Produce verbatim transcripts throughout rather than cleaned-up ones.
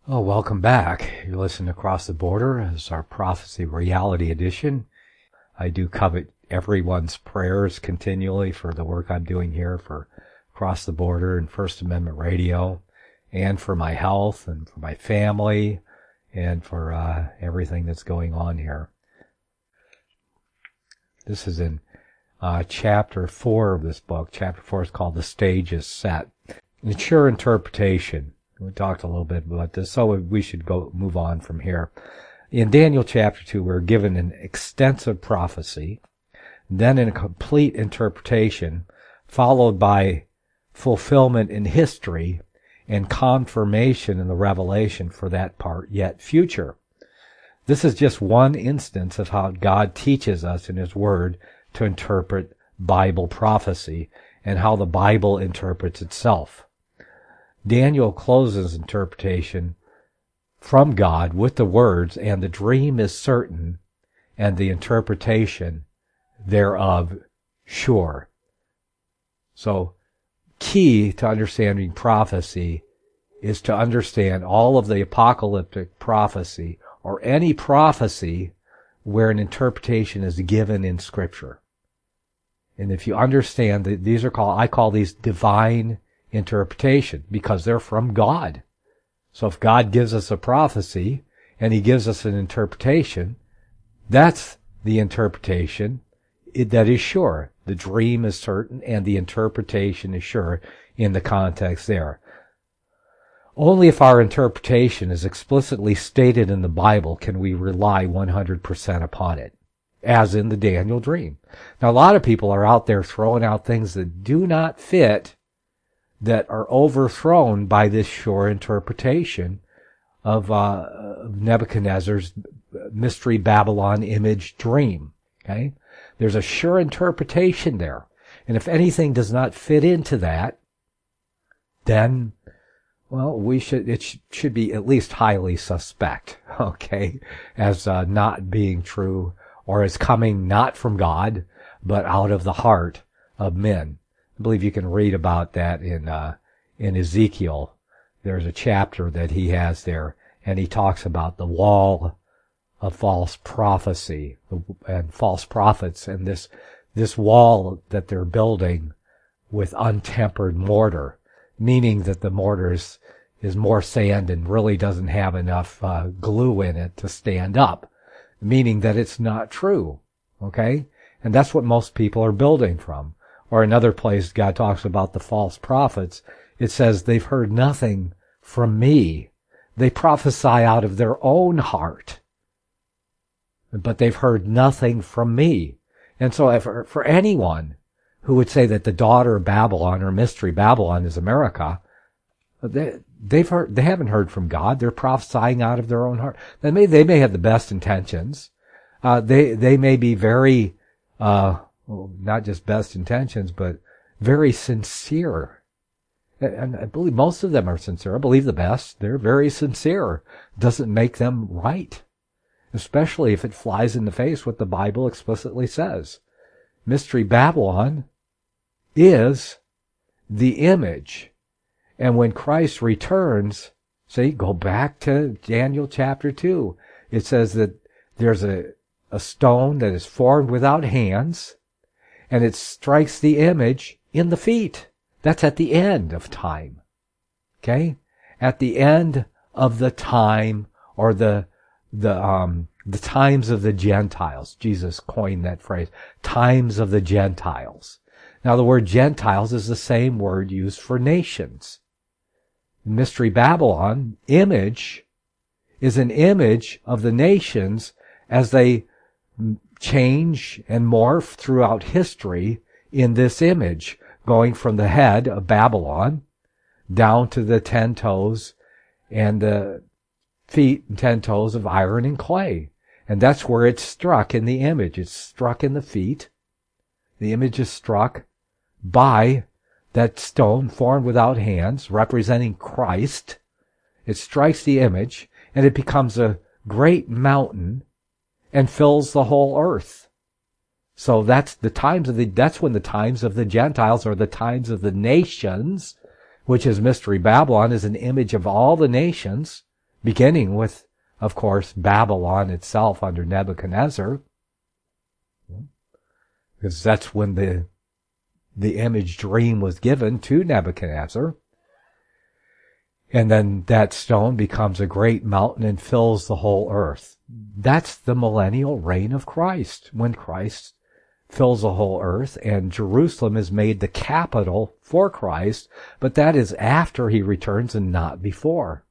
Oh, welcome back. You're listening to Across the Border. This is our Prophecy Reality Edition. I do covet everyone's prayers continually for the work I'm doing here for Across the Border and First Amendment Radio, and for my health and for my family and for uh, everything that's going on here. This is in uh, chapter four of this book. Chapter four is called The Stage is Set. Mature interpretation. We talked a little bit about this, so we should go move on from here. In Daniel chapter two, we're given an extensive prophecy, then a complete interpretation, followed by fulfillment in history and confirmation in the revelation for that part yet future. This is just one instance of how God teaches us in His Word to interpret Bible prophecy and how the Bible interprets itself. Daniel closes interpretation from God with the words, "And the dream is certain, and the interpretation thereof sure." So, key to understanding prophecy is to understand all of the apocalyptic prophecy, or any prophecy where an interpretation is given in Scripture. And if you understand that these are called, I call these divine interpretation, because they're from God. So if God gives us a prophecy and He gives us an interpretation, that's the interpretation that is sure. The dream is certain and the interpretation is sure in the context there. Only if our interpretation is explicitly stated in the Bible can we rely one hundred percent upon it, as in the Daniel dream. Now, a lot of people are out there throwing out things that do not fit, that are overthrown by this sure interpretation of, uh, of Nebuchadnezzar's Mystery Babylon image dream. Okay? There's a sure interpretation there. And if anything does not fit into that, then, well, we should, it sh- should be at least highly suspect, okay, as uh, not being true, or as coming not from God, but out of the heart of men. I believe you can read about that in uh, in Ezekiel. There's a chapter that he has there, and he talks about the wall of false prophecy and false prophets, and this this wall that they're building with untempered mortar, meaning that the mortar is, is more sand and really doesn't have enough uh, glue in it to stand up, meaning that it's not true. Okay? And that's what most people are building from. Or another place God talks about the false prophets. It says they've heard nothing from me. They prophesy out of their own heart. But they've heard nothing from me. And so for, for anyone who would say that the daughter of Babylon or Mystery Babylon is America, they, they've heard, they haven't heard from God. They're prophesying out of their own heart. They may, they may have the best intentions. Uh, they, they may be very, uh, well, not just best intentions, but very sincere. And I believe most of them are sincere. I believe the best. They're very sincere. Doesn't make them right. Especially if it flies in the face what the Bible explicitly says. Mystery Babylon is the image. And when Christ returns, see, go back to Daniel chapter two. It says that there's a, a stone that is formed without hands, and it strikes the image in the feet. That's at the end of time. Okay? At the end of the time, or the, the, um, the times of the Gentiles. Jesus coined that phrase. Times of the Gentiles. Now the word Gentiles is the same word used for nations. Mystery Babylon, image, is an image of the nations as they change and morph throughout history in this image, going from the head of Babylon down to the ten toes and the feet and ten toes of iron and clay. And that's where it's struck in the image. It's struck in the feet. The image is struck by that stone formed without hands, representing Christ. It strikes the image, and it becomes a great mountain and fills the whole earth. So that's the times of the, that's when the times of the Gentiles, or the times of the nations, which is Mystery Babylon, is an image of all the nations, beginning with, of course, Babylon itself under Nebuchadnezzar, because that's when the the image dream was given to Nebuchadnezzar. And then that stone becomes a great mountain and fills the whole earth. That's the millennial reign of Christ, when Christ fills the whole earth, and Jerusalem is made the capital for Christ, but that is after he returns and not before.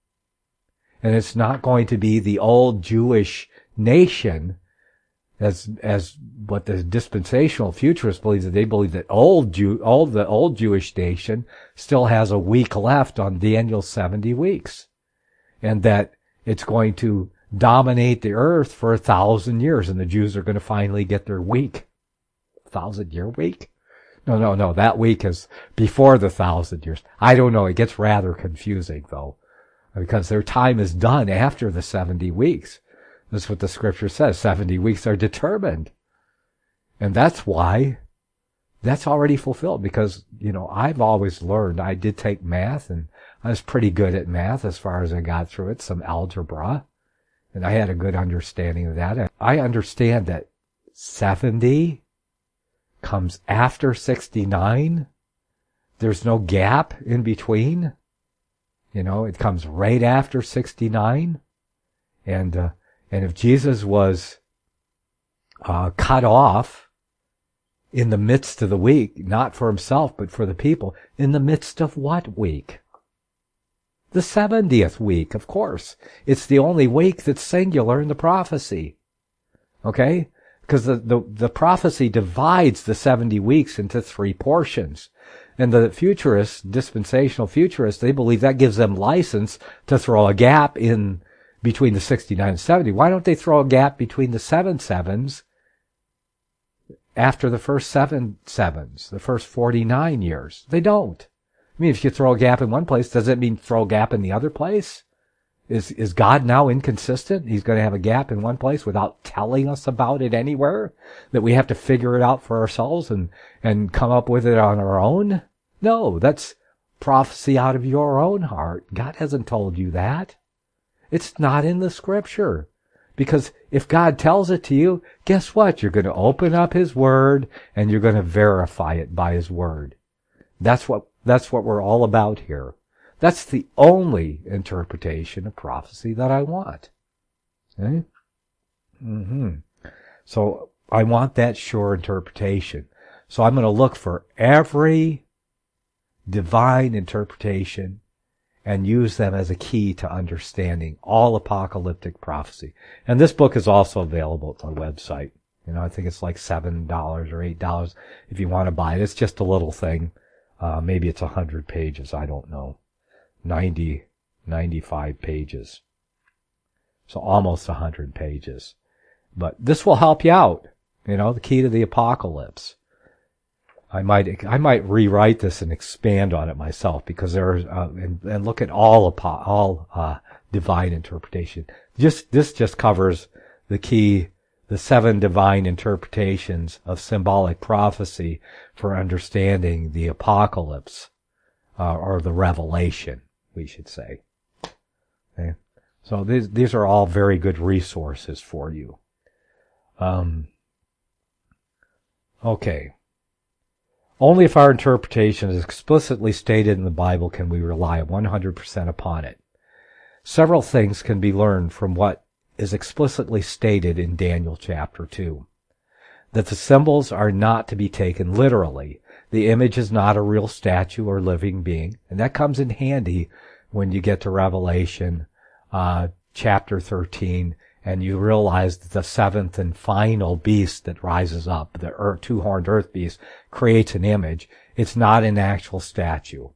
And it's not going to be the old Jewish nation, as as what the dispensational futurists believe, that they believe that old Jew, all the old Jewish nation still has a week left on Daniel's seventy weeks, and that it's going to dominate the earth for a thousand years, and the Jews are going to finally get their week. Thousand year week? No, no, no. That week is before the thousand years. I don't know. It gets rather confusing though, because their time is done after the seventy weeks. That's what the scripture says. seventy weeks are determined. And that's why that's already fulfilled, because, you know, I've always learned, I did take math, and I was pretty good at math as far as I got through it, some algebra, and I had a good understanding of that. And I understand that seventy comes after sixty-nine. There's no gap in between. You know, it comes right after sixty-nine. And, uh, and if Jesus was, uh, cut off in the midst of the week, not for himself, but for the people, in the midst of what week? The seventieth week, of course. It's the only week that's singular in the prophecy. Okay? Because the, the, the prophecy divides the seventy weeks into three portions. And the futurists, dispensational futurists, they believe that gives them license to throw a gap in between the sixty-nine and seventy. Why don't they throw a gap between the seven sevens after the first seven sevens, the first forty-nine years? They don't. I mean, if you throw a gap in one place, does it mean throw a gap in the other place? Is is God now inconsistent? He's going to have a gap in one place without telling us about it anywhere? That we have to figure it out for ourselves and, and come up with it on our own? No, that's prophecy out of your own heart. God hasn't told you that. It's not in the scripture. Because if God tells it to you, guess what? You're going to open up his word and you're going to verify it by his word. That's what, that's what we're all about here. That's the only interpretation of prophecy that I want. Okay? Mm-hmm. So I want that sure interpretation. So I'm going to look for every divine interpretation and use them as a key to understanding all apocalyptic prophecy. And this book is also available at my website. You know, I think it's like seven dollars or eight dollars if you want to buy it. It's just a little thing. Uh, maybe it's a hundred pages. I don't know. ninety, ninety-five pages. So almost a hundred pages. But this will help you out. You know, the key to the apocalypse. I might, I might rewrite this and expand on it myself, because there's, uh, and, and look at all, apo- all, uh, divine interpretation. Just, this just covers the key, the seven divine interpretations of symbolic prophecy for understanding the apocalypse, uh, or the revelation, we should say. Okay. So these, these are all very good resources for you. Um, okay. Only if our interpretation is explicitly stated in the Bible can we rely one hundred percent upon it. Several things can be learned from what is explicitly stated in Daniel chapter two. That the symbols are not to be taken literally. The image is not a real statue or living being. And that comes in handy when you get to Revelation uh, chapter thirteen, and you realize that the seventh and final beast that rises up, the earth, two-horned earth beast, creates an image. It's not an actual statue.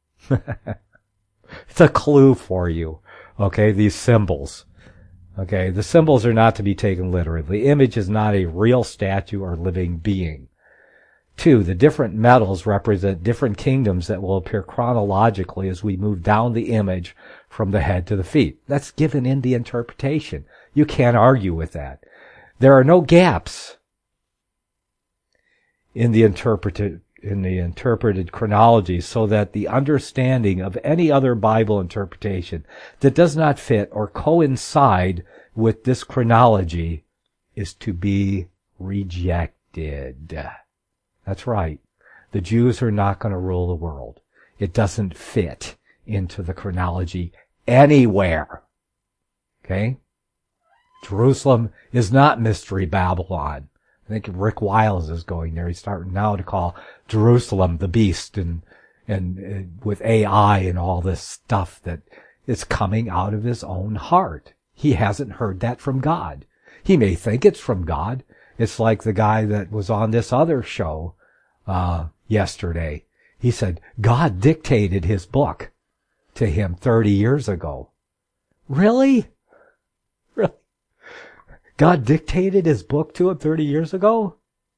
It's a clue for you. Okay, these symbols. Okay, the symbols are not to be taken literally. The image is not a real statue or living being. Two, the different metals represent different kingdoms that will appear chronologically as we move down the image from the head to the feet. That's given in the interpretation. You can't argue with that. There are no gaps in the interpreta- in the interpreted chronology, so that the understanding of any other Bible interpretation that does not fit or coincide with this chronology is to be rejected. That's right. The Jews are not going to rule the world. It doesn't fit into the chronology anywhere. Okay? Jerusalem is not Mystery Babylon. I think Rick Wiles is going there. He's starting now to call Jerusalem the beast, and and uh, with A I and all this stuff that is coming out of his own heart. He hasn't heard that from God. He may think it's from God. It's like the guy that was on this other show uh yesterday. He said God dictated his book to him thirty years ago. Really? Really? God dictated his book to him thirty years ago?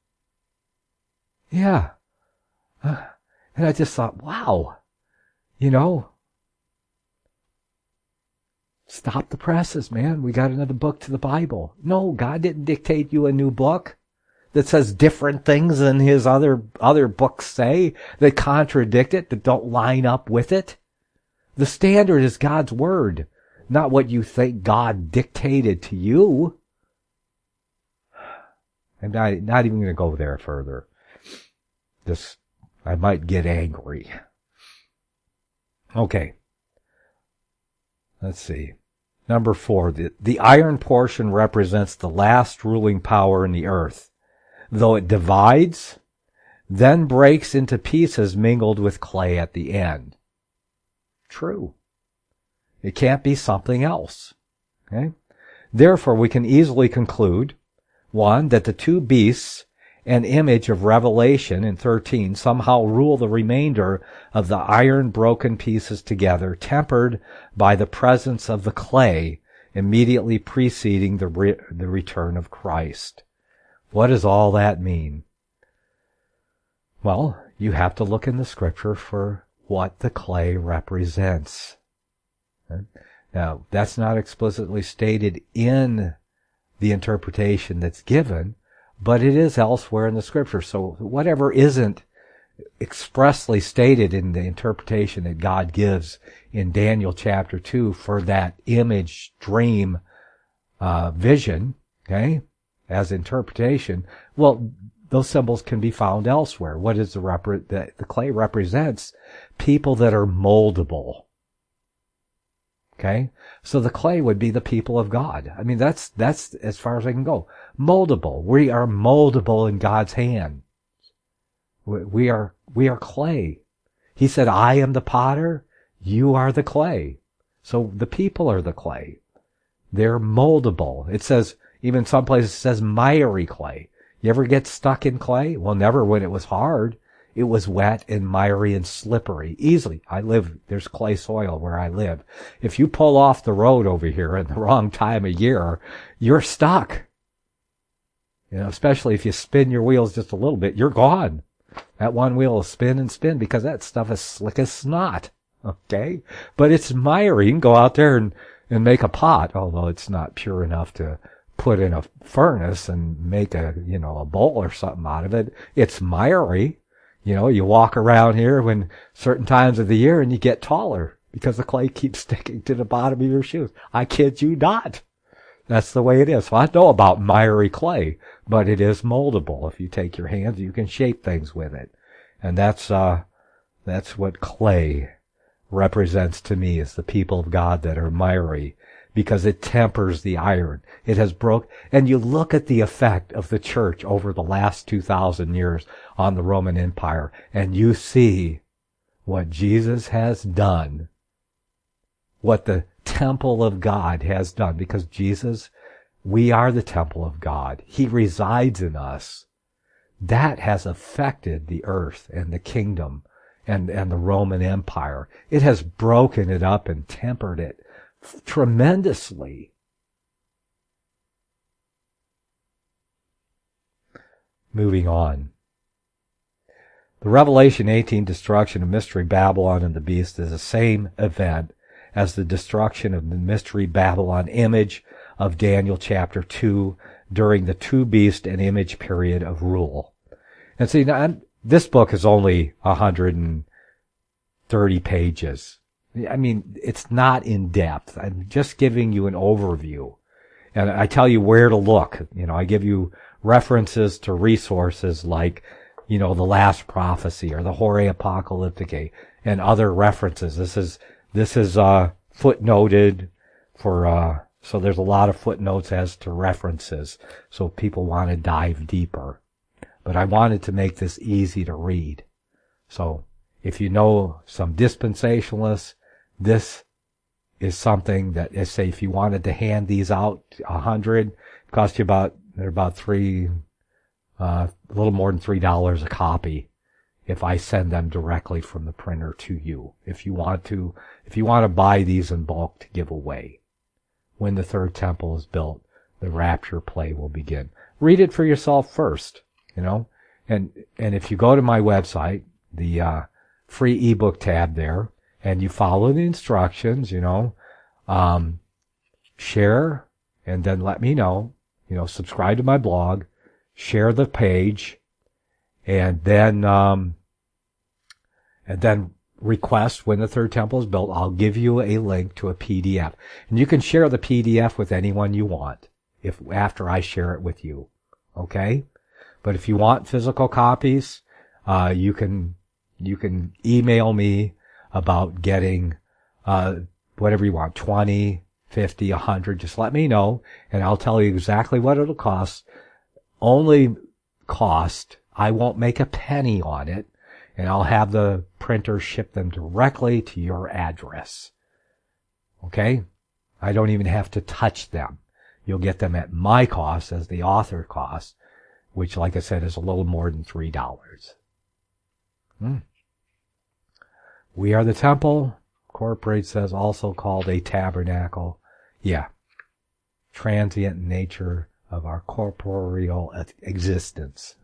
Yeah. Uh, and I just thought, wow. You know, stop the presses, man. We got another book to the Bible. No, God didn't dictate you a new book that says different things than his other other books say, that contradict it, that don't line up with it. The standard is God's word, not what you think God dictated to you. I'm not, not even going to go there further. This, I might get angry. Okay. Let's see. Number four, the, the iron portion represents the last ruling power in the earth. Though it divides, then breaks into pieces mingled with clay at the end. True. It can't be something else. Okay? Therefore, we can easily conclude, one, that the two beasts, an image of Revelation in thirteen, somehow rule the remainder of the iron broken pieces together, tempered by the presence of the clay immediately preceding the re- the return of Christ. What does all that mean? Well, you have to look in the scripture for what the clay represents. Now, that's not explicitly stated in the interpretation that's given, but it is elsewhere in the scripture. So whatever isn't expressly stated in the interpretation that God gives in Daniel chapter two for that image, dream, uh, vision, okay, as interpretation, well, those symbols can be found elsewhere. What is the repre- the, the clay represents? People that are moldable. Okay? So the clay would be the people of God. I mean, that's, that's as far as I can go. Moldable. We are moldable in God's hand. We are, we are clay. He said, I am the potter, you are the clay. So the people are the clay. They're moldable. It says, even some places it says miry clay. You ever get stuck in clay? Well, never when it was hard. It was wet and miry and slippery. Easily. I live, there's clay soil where I live. If you pull off the road over here at the wrong time of year, you're stuck. You know, especially if you spin your wheels just a little bit, you're gone. That one wheel will spin and spin because that stuff is slick as snot. Okay? But it's miry. You can go out there and, and make a pot, although it's not pure enough to put in a furnace and make a, you know, a bowl or something out of it. It's miry. You know, you walk around here when certain times of the year and you get taller because the clay keeps sticking to the bottom of your shoes. I kid you not. That's the way it is. So I know about miry clay, but it is moldable. If you take your hands, you can shape things with it. And that's, uh, that's what clay represents to me, is the people of God that are miry, because it tempers the iron. It has broke, and you look at the effect of the church over the last two thousand years on the Roman Empire, and you see what Jesus has done, what the temple of God has done, because Jesus, we are the temple of God. He resides in us. That has affected the earth and the kingdom and, and the Roman Empire. It has broken it up and tempered it tremendously. Moving on. The Revelation eighteen destruction of Mystery Babylon and the beast is the same event as the destruction of the Mystery Babylon image of Daniel chapter two during the two beast and image period of rule. And see, now, this book is only one hundred thirty pages. I mean, it's not in depth. I'm just giving you an overview. And I tell you where to look. You know, I give you references to resources like, you know, the Last Prophecy or the Horae Apocalypticae and other references. This is, this is, uh, footnoted for, uh, so there's a lot of footnotes as to references. So if people want to dive deeper. But I wanted to make this easy to read. So if you know some dispensationalists, this is something that is, say, if you wanted to hand these out, a hundred, it cost you about, they're about three, uh, a little more than three dollars a copy if I send them directly from the printer to you. If you want to, if you want to buy these in bulk to give away. When the third temple is built, the rapture play will begin. Read it for yourself first, you know, and, and if you go to my website, the, uh, free ebook tab there, and you follow the instructions, you know, um, share, and then let me know, you know, subscribe to my blog, share the page, and then, um, and then request when the third temple is built. I'll give you a link to a P D F, and you can share the P D F with anyone you want if, after I share it with you. Okay? But if you want physical copies, uh, you can, you can email me about getting, uh, whatever you want, twenty, fifty, a hundred, just let me know, and I'll tell you exactly what it'll cost. Only cost, I won't make a penny on it, and I'll have the printer ship them directly to your address. Okay? I don't even have to touch them. You'll get them at my cost as the author cost, which, like I said, is a little more than three dollars. Hmm. We are the temple, Corporate says, also called a tabernacle. Yeah. Transient nature of our corporeal existence.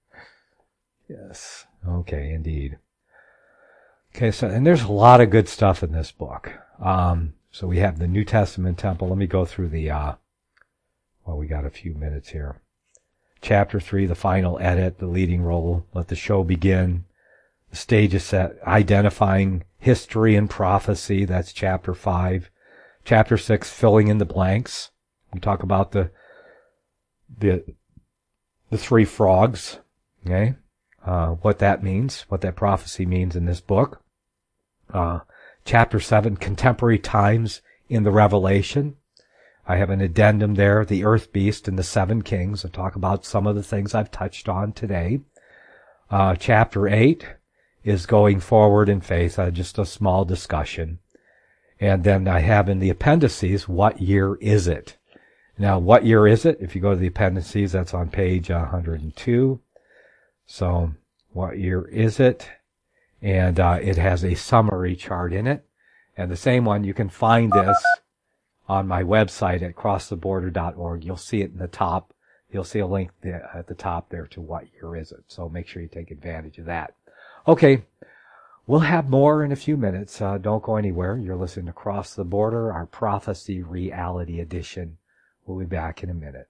Yes. Okay, indeed. Okay, so, and there's a lot of good stuff in this book. Um, so we have the New Testament temple. Let me go through the, uh, well, we got a few minutes here. Chapter three, the final edit, the leading role, let the show begin. The stage is set, identifying history and prophecy. That's chapter five. Chapter six, filling in the blanks. We talk about the, the, the three frogs. Okay. Uh, what that means, what that prophecy means in this book. Uh, chapter seven, contemporary times in the Revelation. I have an addendum there, the earth beast and the seven kings. I talk about some of the things I've touched on today. Uh, chapter eight is going forward in faith, uh, just a small discussion. And then I have in the appendices, what year is it? Now, what year is it? If you go to the appendices, that's on page one hundred two. So, what year is it? And uh, it has a summary chart in it. And the same one, you can find this on my website at cross the border dot org. You'll see it in the top. You'll see a link there at the top there to what year is it. So make sure you take advantage of that. Okay, we'll have more in a few minutes. Uh, don't go anywhere. You're listening to Cross the Border, our Prophecy Reality Edition. We'll be back in a minute.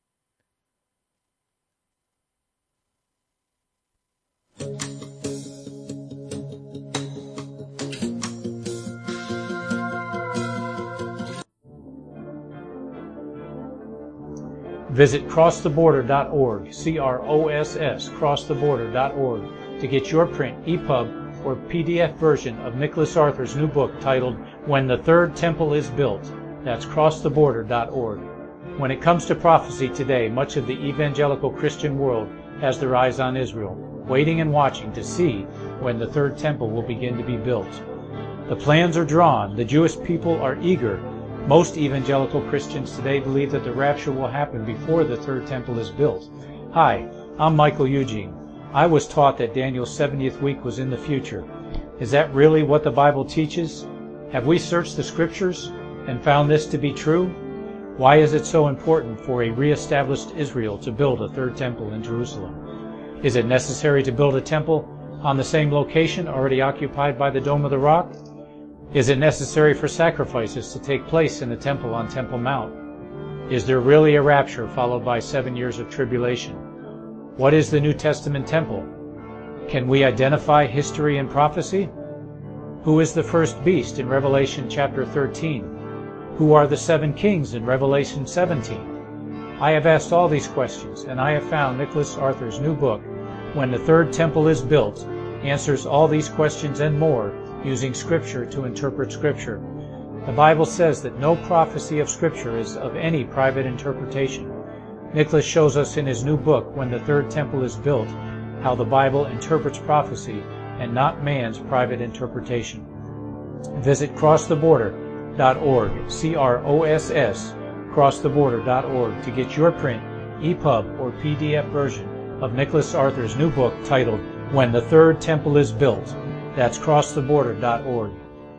Visit cross the border dot org, C R O S S, cross the border dot org, to get your print, E P U B, or P D F version of Nicholas Arthur's new book titled When the Third Temple is Built. That's cross the border dot org. When it comes to prophecy today, much of the evangelical Christian world has their eyes on Israel, waiting and watching to see when the third temple will begin to be built. The plans are drawn. The Jewish people are eager. Most evangelical Christians today believe that the rapture will happen before the third temple is built. Hi, I'm Michael Eugene. I was taught that Daniel's seventieth week was in the future. Is that really what the Bible teaches? Have we searched the Scriptures and found this to be true? Why is it so important for a re-established Israel to build a third temple in Jerusalem? Is it necessary to build a temple on the same location already occupied by the Dome of the Rock? Is it necessary for sacrifices to take place in the temple on Temple Mount? Is there really a rapture followed by seven years of tribulation? What is the New Testament temple? Can we identify history and prophecy? Who is the first beast in Revelation chapter thirteen? Who are the seven kings in Revelation seventeen? I have asked all these questions, and I have found Nicholas Arthur's new book, When the Third Temple is Built, answers all these questions and more using Scripture to interpret Scripture. The Bible says that no prophecy of Scripture is of any private interpretation. Nicholas shows us in his new book, When the Third Temple is Built, how the Bible interprets prophecy and not man's private interpretation. Visit cross the border dot org, C R O S S, cross the border dot org, to get your print, E P U B, or P D F version of Nicholas Arthur's new book titled When the Third Temple is Built. That's cross the border dot org.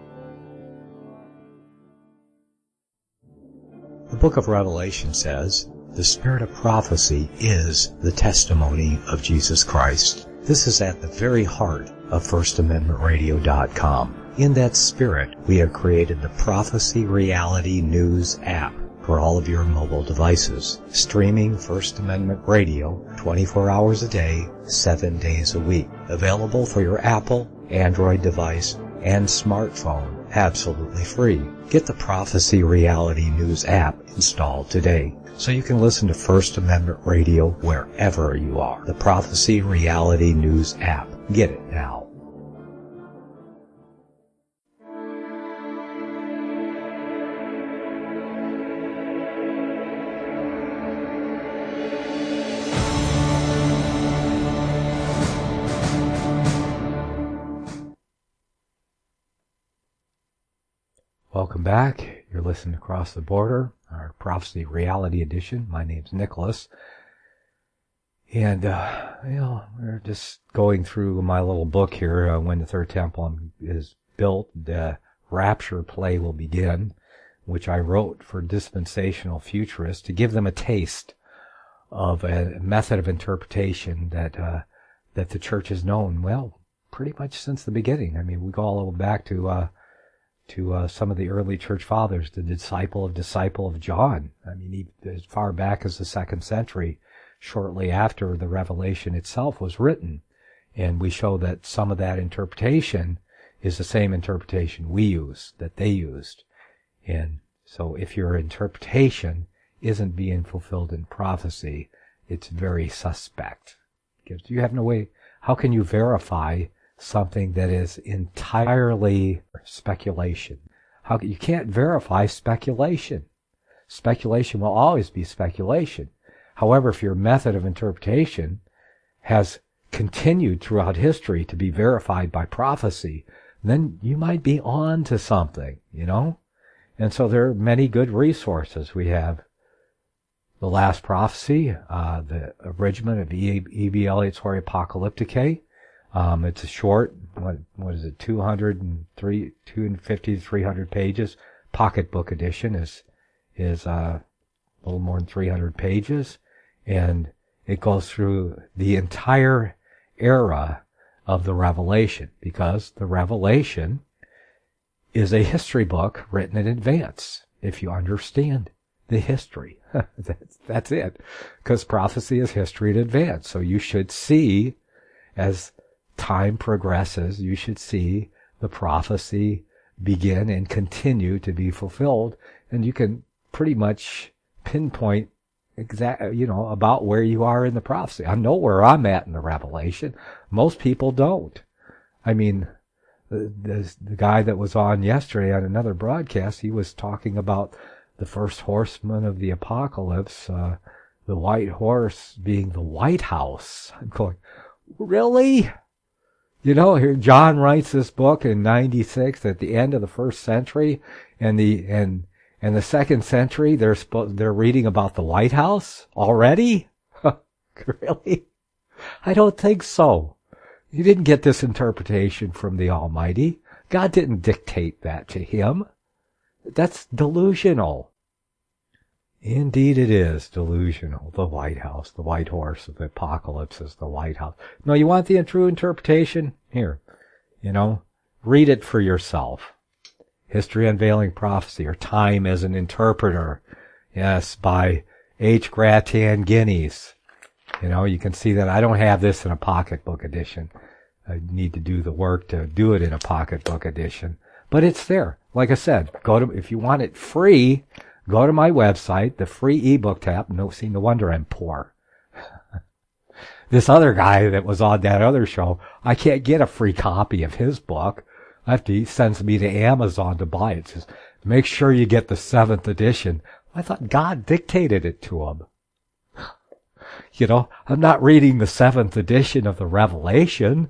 The book of Revelation says, the spirit of prophecy is the testimony of Jesus Christ. This is at the very heart of First Amendment Radio dot com. In that spirit, we have created the Prophecy Reality News app for all of your mobile devices, streaming First Amendment Radio twenty-four hours a day, seven days a week. Available for your Apple, Android device, and smartphone, absolutely free. Get the Prophecy Reality News app installed today, so you can listen to First Amendment Radio wherever you are. The Prophecy Reality News app. Get it now. Welcome back. You're listening to Across the Border, our Prophecy Reality Edition. My name's Nicholas. And, uh, you know, we're just going through my little book here, uh, When the Third Temple is Built, the Rapture Play Will Begin, which I wrote for dispensational futurists to give them a taste of a method of interpretation that, uh, that the church has known, well, pretty much since the beginning. I mean, we go all the way back to, uh, to uh, some of the early church fathers, the disciple of disciple of John. I mean, even as far back as the second century, shortly after the Revelation itself was written. And we show that some of that interpretation is the same interpretation we use, that they used. And so if your interpretation isn't being fulfilled in prophecy, it's very suspect. Because you have no way, how can you verify something that is entirely speculation? How you can't verify speculation. Speculation will always be speculation. However, if your method of interpretation has continued throughout history to be verified by prophecy, then you might be on to something, you know? And so there are many good resources. We have The Last Prophecy, uh, the abridgment of E B Eliot's Hori Apocalypticae. Um, it's a short, what, what is it, two hundred three, two fifty to three hundred pages. Pocketbook edition is, is, uh, a little more than three hundred pages. And it goes through the entire era of the Revelation, because the Revelation is a history book written in advance, if you understand the history. that's, that's it. Because prophecy is history in advance. So you should see, as time progresses, you should see the prophecy begin and continue to be fulfilled, and you can pretty much pinpoint exact, you know, about where you are in the prophecy. I know where I'm at in the Revelation. Most people don't. I mean, the, the, the guy that was on yesterday on another broadcast, he was talking about the first horseman of the apocalypse, uh, the white horse being the White House. I'm going, really? You know, here John writes this book in ninety-six at the end of the first century, and the and and the second century they're supposed they're reading about the White House already. Really? I don't think so. You didn't get this interpretation from the Almighty. God didn't dictate that to him. That's delusional. Indeed it is delusional. The White House, the white horse of the apocalypse is the White House. No, you want the true interpretation? Here, you know, read it for yourself. History Unveiling Prophecy, or Time as an Interpreter. Yes, by H. Gratan Guinness. You know, you can see that I don't have this in a pocketbook edition. I need to do the work to do it in a pocketbook edition. But it's there. Like I said, go to, if you want it free, go to my website, the free ebook tab. No, see, no wonder I'm poor. This other guy that was on that other show, I can't get a free copy of his book. I have to, he sends me to Amazon to buy it. It says, make sure you get the seventh edition. I thought God dictated it to him. You know, I'm not reading the seventh edition of the Revelation.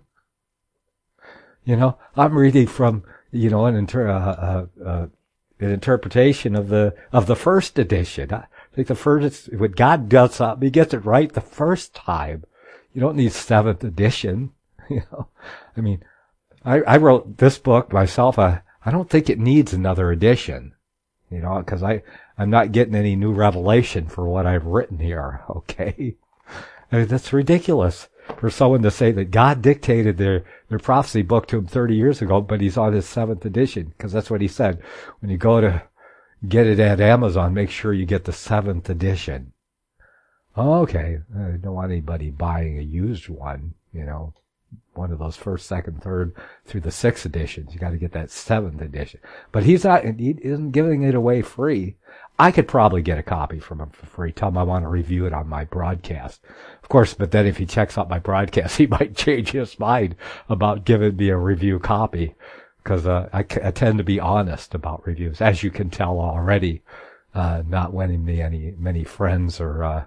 You know, I'm reading from, you know, an, inter, uh, uh, uh, an interpretation of the, of the first edition. I think the first, when God does something, he gets it right the first time. You don't need seventh edition. You know, I mean, I, I wrote this book myself. I, I don't think it needs another edition. You know, because I, I'm not getting any new revelation for what I've written here. Okay. I mean, that's ridiculous for someone to say that God dictated their, their prophecy book to him thirty years ago, but he's on his seventh edition, because that's what he said. When you go to get it at Amazon, make sure you get the seventh edition. Okay. I don't want anybody buying a used one, you know, one of those first, second, third through the sixth editions. You got to get that seventh edition. But he's not, he isn't giving it away free. I could probably get a copy from him for free. Tell him I want to review it on my broadcast. Of course, but then if he checks out my broadcast, he might change his mind about giving me a review copy. Because uh, I, I tend to be honest about reviews, as you can tell already. Uh, not winning me any many friends or uh,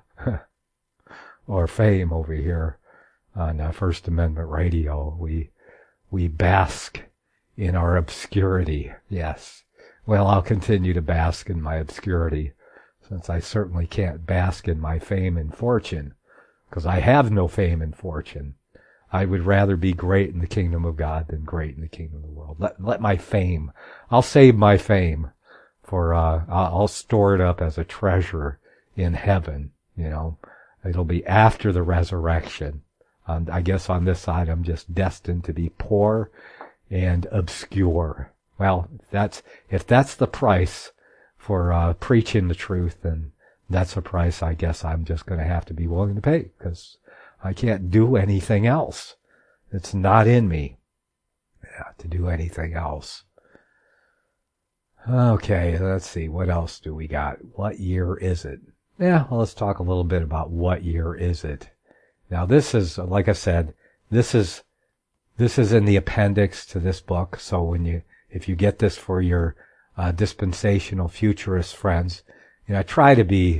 or fame over here on uh, First Amendment Radio. We we bask in our obscurity. Yes. Well, I'll continue to bask in my obscurity, since I certainly can't bask in my fame and fortune, because I have no fame and fortune. I would rather be great in the kingdom of God than great in the kingdom of the world. Let, let my fame, I'll save my fame for, uh, I'll store it up as a treasure in heaven, you know. It'll be after the resurrection. Um, I guess on this side, I'm just destined to be poor and obscure. Well, if that's, if that's the price for, uh, preaching the truth, then that's a price I guess I'm just going to have to be willing to pay, because I can't do anything else. It's not in me, yeah, to do anything else. Okay, let's see. What else do we got? What year is it? Yeah, well, let's talk a little bit about what year is it. Now, this is, like I said, this is, this is in the appendix to this book. So when you, if you get this for your, uh, dispensational futurist friends, you know, I try to be,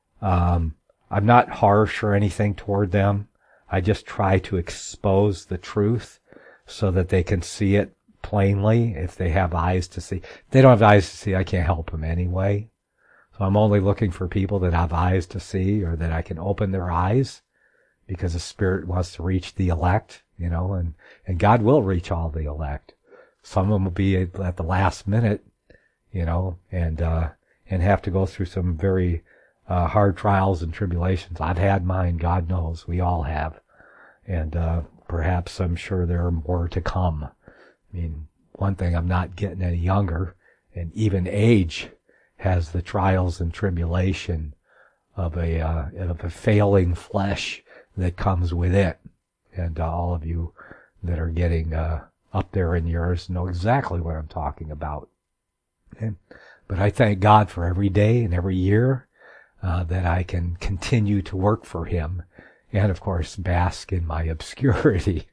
um, I'm not harsh or anything toward them. I just try to expose the truth so that they can see it plainly if they have eyes to see. If they don't have eyes to see, I can't help them anyway. So I'm only looking for people that have eyes to see, or that I can open their eyes, because the Spirit wants to reach the elect, you know, and, and God will reach all the elect. Some of them will be at the last minute, you know, and, uh, and have to go through some very, uh, hard trials and tribulations. I've had mine, God knows. We all have. And, uh, perhaps I'm sure there are more to come. I mean, one thing, I'm not getting any younger, and even age has the trials and tribulation of a, uh, of a failing flesh that comes with it. And uh, all of you that are getting, uh, up there in yours know exactly what I'm talking about. Okay? But I thank God for every day and every year, uh, that I can continue to work for Him. And of course, bask in my obscurity.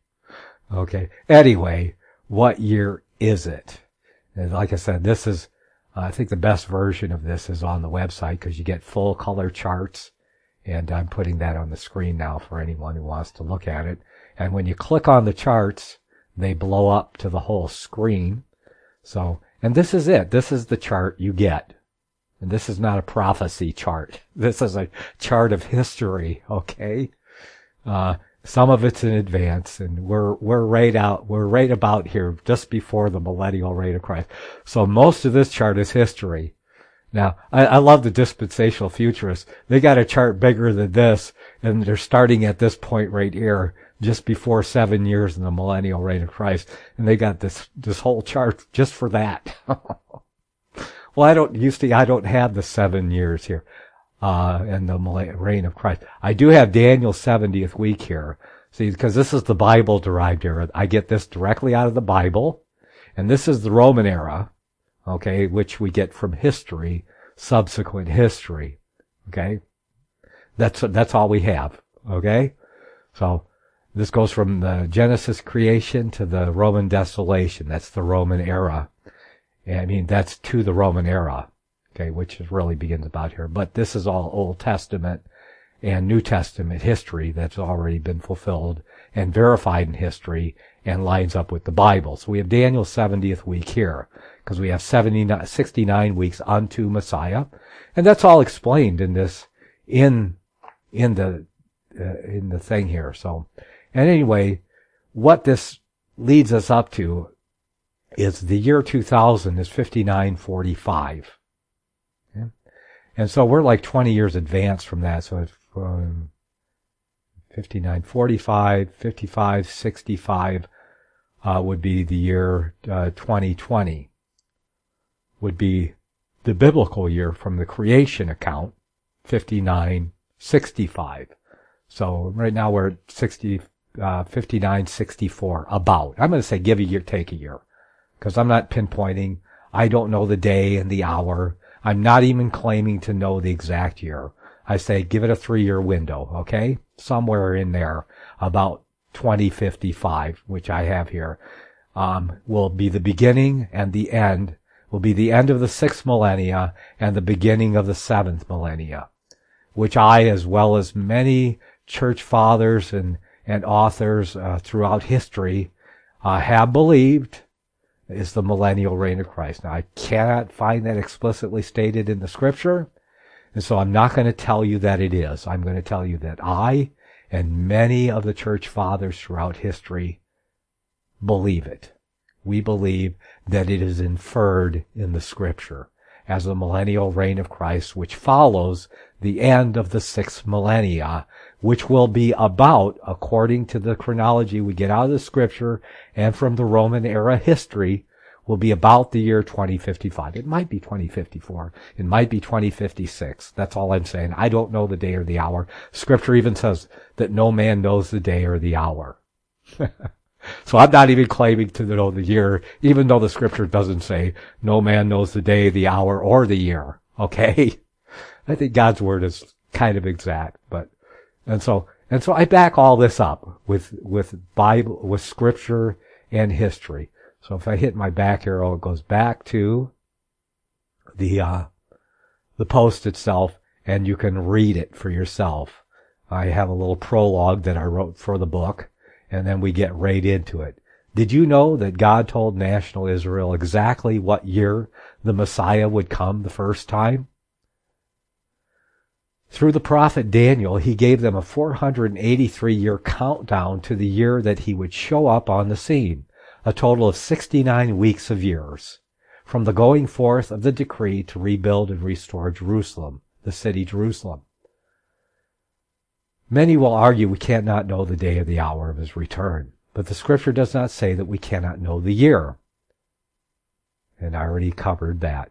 Okay. Anyway, what year is it? And like I said, this is, uh, I think the best version of this is on the website, because you get full color charts. And I'm putting that on the screen now for anyone who wants to look at it. And when you click on the charts, they blow up to the whole screen. So, and this is it. This is the chart you get. And this is not a prophecy chart. This is a chart of history, okay? Uh, some of it's in advance, and we're, we're right out, we're right about here just before the millennial reign of Christ. So most of this chart is history. Now, I, I love the dispensational futurists. They got a chart bigger than this, and they're starting at this point right here, just before seven years in the millennial reign of Christ. And they got this, this whole chart just for that. Well, I don't, you see, I don't have the seven years here, uh, in the reign of Christ. I do have Daniel's seventieth week here. See, because this is the Bible-derived era. I get this directly out of the Bible, and this is the Roman era, okay, which we get from history, subsequent history, okay? That's, that's all we have, okay? So, this goes from the Genesis creation to the Roman desolation. That's the Roman era. I mean, that's to the Roman era, okay, which really begins about here. But this is all Old Testament and New Testament history that's already been fulfilled and verified in history and lines up with the Bible. So we have Daniel's seventieth week here because we have seventy-nine, sixty-nine weeks unto Messiah. And that's all explained in this, in, in the, uh, in the thing here. So, and anyway, what this leads us up to is the year two thousand is fifty-nine forty-five. Okay? And so we're like twenty years advanced from that. So it's um, fifty-nine forty-five, fifty-five sixty-five uh, would be the year uh, twenty twenty. Would be the biblical year from the creation account, fifty-nine sixty-five. So right now we're at sixty, uh, fifty-nine sixty-four, about. I'm going to say give a year, take a year. Because I'm not pinpointing. I don't know the day and the hour. I'm not even claiming to know the exact year. I say give it a three-year window, okay? Somewhere in there, about twenty fifty-five, which I have here, um, will be the beginning and the end, will be the end of the sixth millennia and the beginning of the seventh millennia, which I, as well as many church fathers and, and authors uh, throughout history, uh, have believed is the millennial reign of Christ. Now, I cannot find that explicitly stated in the scripture, and so I'm not going to tell you that it is. I'm going to tell you that I and many of the church fathers throughout history believe it. We believe that it is inferred in the scripture as the millennial reign of Christ, which follows the end of the sixth millennia, which will be about, according to the chronology we get out of the scripture and from the Roman era history, will be about the year twenty fifty-five. It might be twenty fifty-four. It might be twenty fifty-six. That's all I'm saying. I don't know the day or the hour. Scripture even says that no man knows the day or the hour. So I'm not even claiming to know the year, even though the scripture doesn't say no man knows the day, the hour, or the year. Okay? I think God's word is kind of exact, but, and so, and so I back all this up with, with Bible, with scripture and history. So if I hit my back arrow, it goes back to the, uh, the post itself, and you can read it for yourself. I have a little prologue that I wrote for the book, and then we get right into it. Did you know that God told national Israel exactly what year the Messiah would come the first time? Through the prophet Daniel, he gave them a four hundred eighty-three year countdown to the year that he would show up on the scene, a total of sixty-nine weeks of years, from the going forth of the decree to rebuild and restore Jerusalem, the city Jerusalem. Many will argue we cannot know the day or the hour of his return, but the scripture does not say that we cannot know the year. And I already covered that.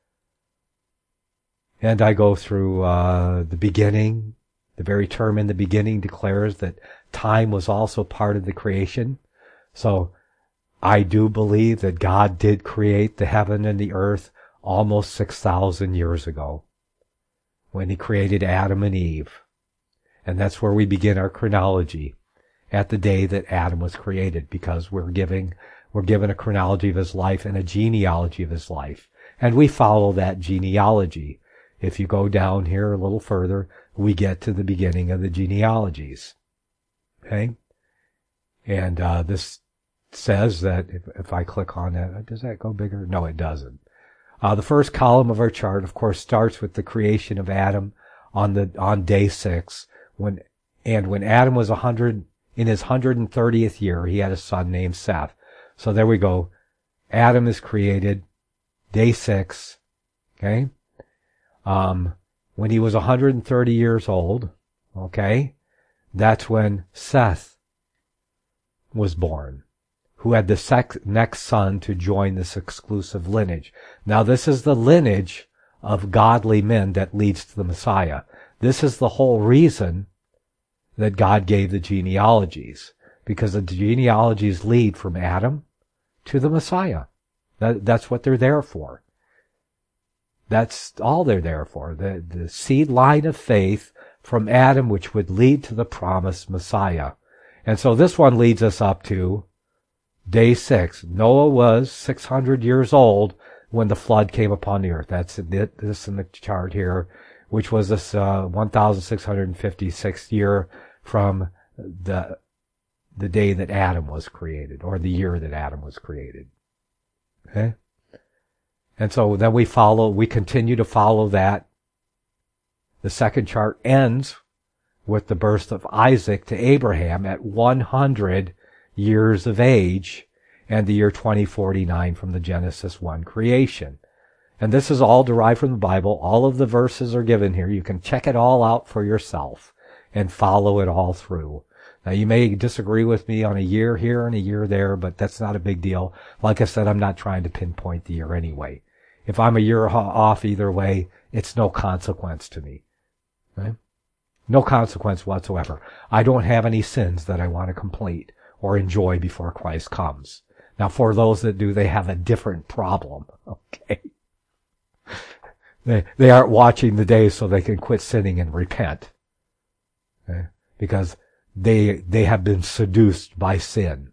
And I go through uh, the beginning. The very term in the beginning declares that time was also part of the creation. So I do believe that God did create the heaven and the earth almost six thousand years ago when he created Adam and Eve. And that's where we begin our chronology, at the day that Adam was created, because we're giving, we're given a chronology of his life and a genealogy of his life. And we follow that genealogy. If you go down here a little further, we get to the beginning of the genealogies. Okay? And, uh, this says that if, if I click on that, does that go bigger? No, it doesn't. Uh, the first column of our chart, of course, starts with the creation of Adam on the, on day six. When, and when Adam was a hundred, in his hundred and thirtieth year, he had a son named Seth. So there we go. Adam is created, day six, okay? Um, when he was one hundred thirty years old, okay, that's when Seth was born, who had the sec- next son to join this exclusive lineage. Now this is the lineage of godly men that leads to the Messiah. This is the whole reason that God gave the genealogies, because the genealogies lead from Adam to the Messiah. That, that's what they're there for. That's all they're there for. The, the seed line of faith from Adam, which would lead to the promised Messiah. And so this one leads us up to day six. Noah was six hundred years old when the flood came upon the earth. That's it, this in the chart here, which was this uh, one thousand six hundred fifty-sixth year from the the day that Adam was created, or the year that Adam was created. Okay? And so then we follow, we continue to follow that. The second chart ends with the birth of Isaac to Abraham at one hundred years of age, and the year twenty forty-nine from the Genesis one creation. And this is all derived from the Bible. All of the verses are given here. You can check it all out for yourself and follow it all through. Now, you may disagree with me on a year here and a year there, but that's not a big deal. Like I said, I'm not trying to pinpoint the year anyway. If I'm a year off either way, it's no consequence to me. Right? No consequence whatsoever. I don't have any sins that I want to complete or enjoy before Christ comes. Now, for those that do, they have a different problem. Okay. They, they aren't watching the days so they can quit sinning and repent. Okay? Because they, they have been seduced by sin.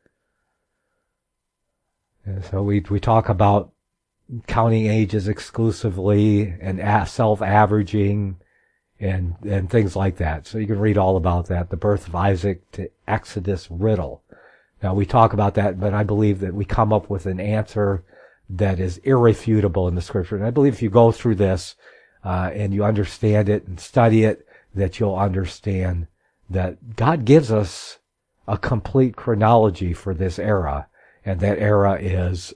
And so we, we talk about counting ages exclusively and self-averaging and, and things like that. So you can read all about that. The birth of Isaac to Exodus riddle. Now we talk about that, but I believe that we come up with an answer that is irrefutable in the scripture. And I believe if you go through this, uh, and you understand it and study it, that you'll understand that God gives us a complete chronology for this era. And that era is,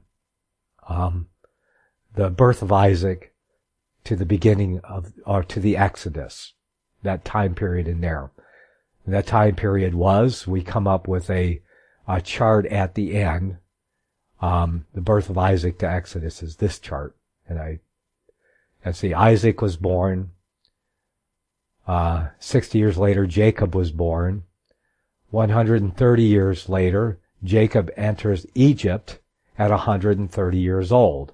um, the birth of Isaac to the beginning of, or to the Exodus, that time period in there. And that time period was, we come up with a, a chart at the end. Um, the birth of Isaac to Exodus is this chart. And I, and see, Isaac was born, uh, sixty years later, Jacob was born. one hundred thirty years later, Jacob enters Egypt at one hundred thirty years old.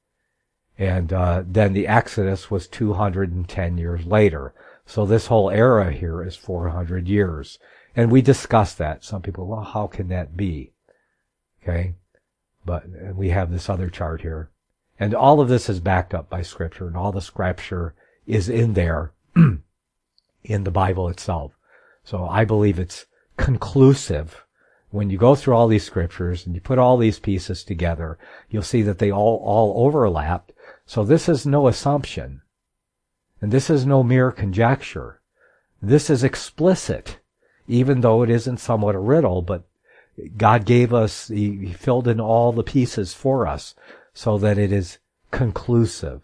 And, uh, then the Exodus was two hundred ten years later. So this whole era here is four hundred years. And we discussed that. Some people, well, how can that be? Okay. But we have this other chart here. And all of this is backed up by scripture, and all the scripture is in there in the Bible itself. So I believe it's conclusive. When you go through all these scriptures and you put all these pieces together, you'll see that they all, all overlap. So this is no assumption. And this is no mere conjecture. This is explicit, even though it isn't somewhat a riddle, but God gave us, He filled in all the pieces for us so that it is conclusive.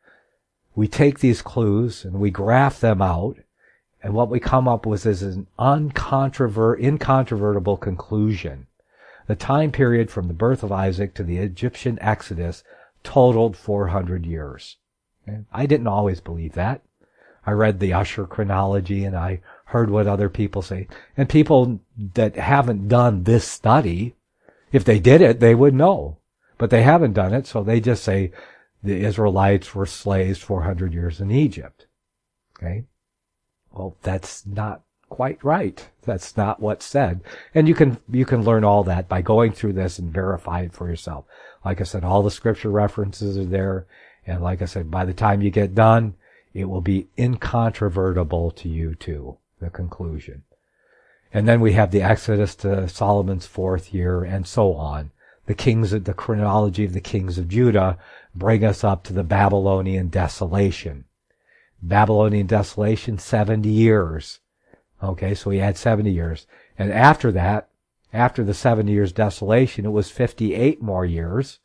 We take these clues and we graph them out, and what we come up with is an uncontrovert, incontrovertible conclusion. The time period from the birth of Isaac to the Egyptian Exodus totaled four hundred years. Okay? I didn't always believe that. I read the Ussher chronology and I heard what other people say. And people that haven't done this study, if they did it, they would know. But they haven't done it, so they just say the Israelites were slaves four hundred years in Egypt. Okay? Well, that's not quite right. That's not what's said. And you can, you can learn all that by going through this and verify it for yourself. Like I said, all the scripture references are there. And like I said, by the time you get done, it will be incontrovertible to you too, the conclusion. And then we have the Exodus to Solomon's fourth year and so on. The kings, the chronology of the kings of Judah bring us up to the Babylonian desolation. Babylonian desolation, seventy years. Okay, so we had seventy years. And after that, after the seventy years desolation, it was fifty-eight more years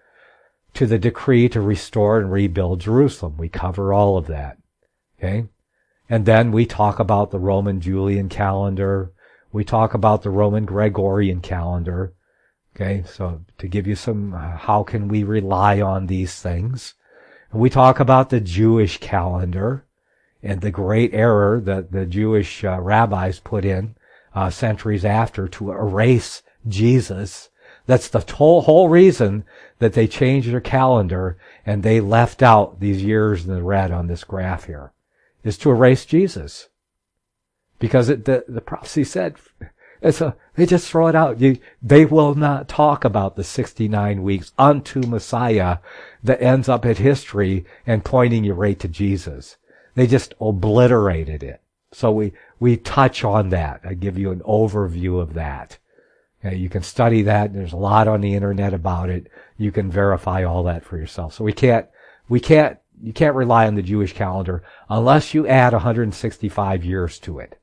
to the decree to restore and rebuild Jerusalem. We cover all of that. Okay? And then we talk about the Roman Julian calendar. We talk about the Roman Gregorian calendar. Okay? So to give you some, uh, how can we rely on these things? And we talk about the Jewish calendar. and the great error that the Jewish uh, rabbis put in uh, centuries after to erase Jesus. That's the whole, whole reason that they changed their calendar and they left out these years in the red on this graph here, is to erase Jesus. Because it, the, the prophecy said, it's a, they just throw it out. You, they will not talk about the sixty-nine weeks unto Messiah that ends up at history and pointing you right to Jesus. They just obliterated it. So we, we touch on that. I give you an overview of that. Okay, you can study that. There's a lot on the internet about it. You can verify all that for yourself. So we can't, we can't, you can't rely on the Jewish calendar unless you add one hundred sixty-five years to it.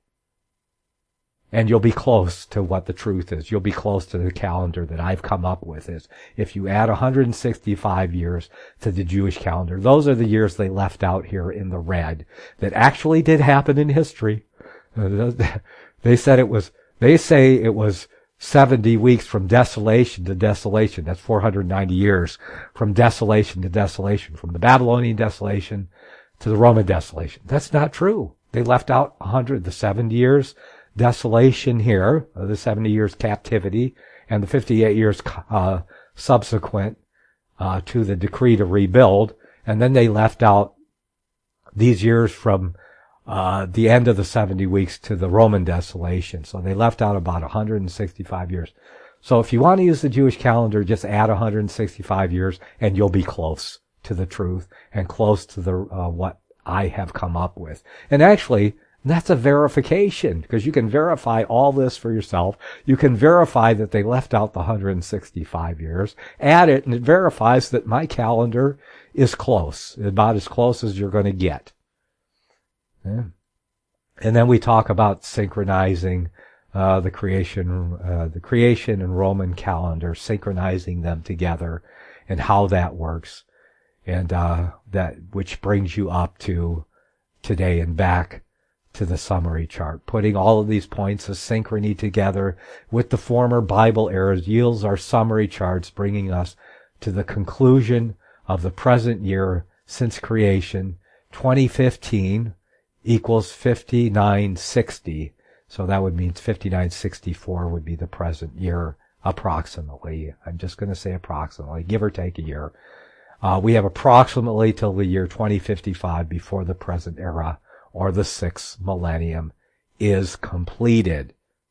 And you'll be close to what the truth is. You'll be close to the calendar that I've come up with is if you add one hundred sixty-five years to the Jewish calendar. Those are the years they left out here in the red that actually did happen in history. They said it was, they say it was seventy weeks from desolation to desolation. That's four hundred ninety years from desolation to desolation, from the Babylonian desolation to the Roman desolation. That's not true. They left out one hundred, the seventy years desolation here, the seventy years captivity, and the fifty-eight years uh, subsequent uh, to the decree to rebuild. And then they left out these years from uh the end of the seventy weeks to the Roman desolation. So they left out about one hundred sixty-five years. So if you want to use the Jewish calendar, just add one hundred sixty-five years and you'll be close to the truth and close to the uh, what I have come up with. And actually, that's a verification, because you can verify all this for yourself. You can verify that they left out the one hundred sixty-five years, add it, and it verifies that my calendar is close, about as close as you're going to get. Yeah. And then we talk about synchronizing uh, the creation, uh, the creation and Roman calendar, synchronizing them together, and how that works, and uh, that which brings you up to today and back to the summary chart. Putting all of these points of synchrony together with the former Bible eras yields our summary charts, bringing us to the conclusion of the present year since creation. twenty fifteen equals fifty-nine sixty. So that would mean fifty-nine sixty-four would be the present year, approximately. I'm just going to say approximately, give or take a year. Uh, we have approximately till the year twenty fifty-five before the present era, or the sixth millennium, is completed.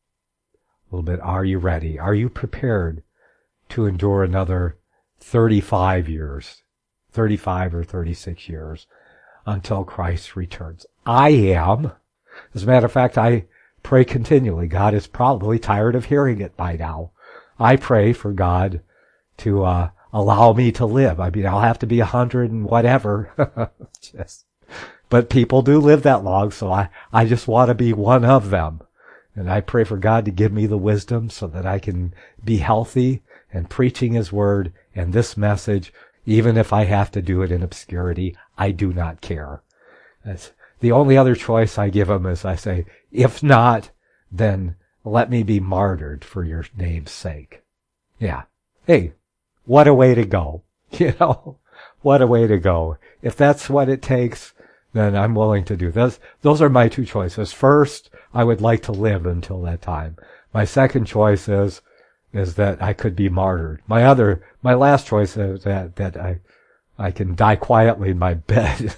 A little bit, are you ready? Are you prepared to endure another thirty-five years, thirty-five or thirty-six years until Christ returns? I am. As a matter of fact, I pray continually. God is probably tired of hearing it by now. I pray for God to uh, allow me to live. I mean, I'll have to be a hundred and whatever. Just. But people do live that long, so I, I just want to be one of them. And I pray for God to give me the wisdom so that I can be healthy and preaching His Word and this message, even if I have to do it in obscurity. I do not care. That's the only other choice I give Him is I say, if not, then let me be martyred for your name's sake. Yeah. Hey, what a way to go. You know, what a way to go. If that's what it takes, then I'm willing to do this. Those are my two choices. First, I would like to live until that time. My second choice is, is that I could be martyred. My other, my last choice is that, that I, I can die quietly in my bed.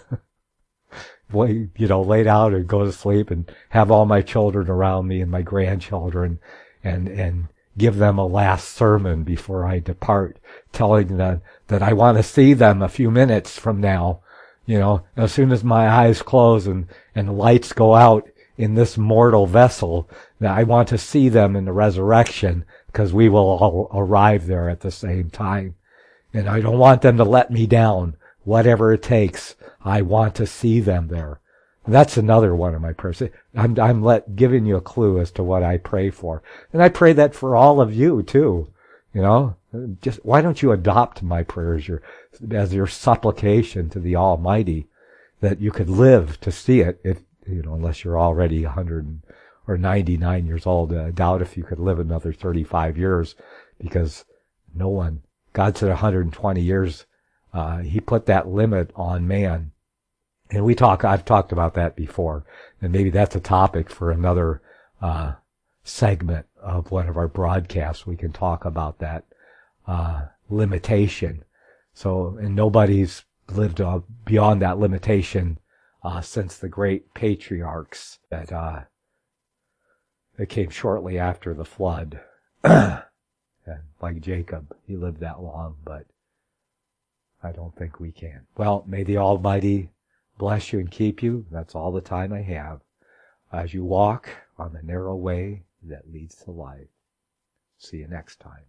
You know, laid out and go to sleep and have all my children around me and my grandchildren and, and give them a last sermon before I depart, telling them that I want to see them a few minutes from now. You know, as soon as my eyes close and, and the lights go out in this mortal vessel, that I want to see them in the resurrection, because we will all arrive there at the same time. And I don't want them to let me down, whatever it takes. I want to see them there. That's another one of my prayers. I'm, I'm let, giving you a clue as to what I pray for. And I pray that for all of you too. You know, just, why don't you adopt my prayers your, as your supplication to the Almighty, that you could live to see it, if, you know, unless you're already one hundred or ninety-nine years old. I doubt if you could live another thirty-five years, because no one, God said one hundred twenty years, uh, He put that limit on man. And we talk, I've talked about that before, and maybe that's a topic for another uh segment of one of our broadcasts. We can talk about that uh limitation. So, and nobody's lived uh, beyond that limitation uh since the great patriarchs that uh that came shortly after the flood. And like Jacob, he lived that long, but I don't think we can. Well, may the Almighty bless you and keep you. That's all the time I have. As you walk on the narrow way that leads to life. See you next time.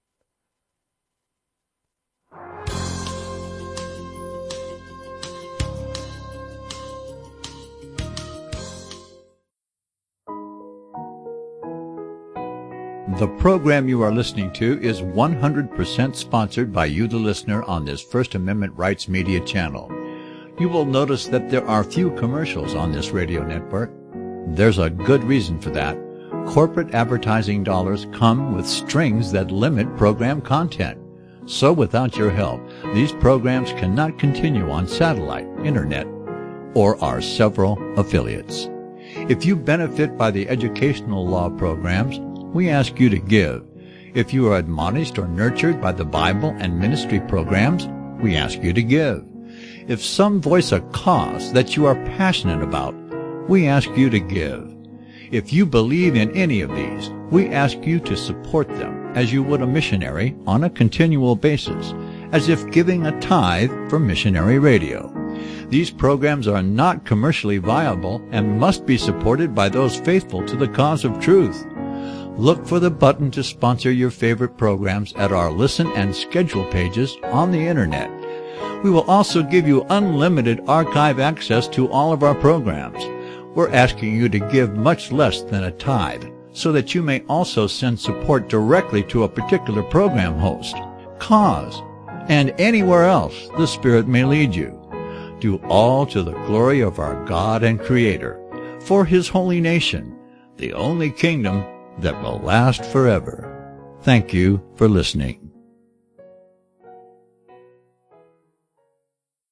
The program you are listening to is one hundred percent sponsored by you, the listener, on this First Amendment Rights Media channel. You will notice that there are few commercials on this radio network. There's a good reason for that. Corporate advertising dollars come with strings that limit program content. So without your help, these programs cannot continue on satellite, internet, or our several affiliates. If you benefit by the educational law programs, we ask you to give. If you are admonished or nurtured by the Bible and ministry programs, we ask you to give. If some voice a cause that you are passionate about, we ask you to give. If you believe in any of these, we ask you to support them as you would a missionary on a continual basis, as if giving a tithe for missionary radio. These programs are not commercially viable and must be supported by those faithful to the cause of truth. Look for the button to sponsor your favorite programs at our listen and schedule pages on the internet. We will also give you unlimited archive access to all of our programs. We're asking you to give much less than a tithe, so that you may also send support directly to a particular program host, cause, and anywhere else the Spirit may lead you. Do all to the glory of our God and Creator, for His holy nation, the only kingdom that will last forever. Thank you for listening.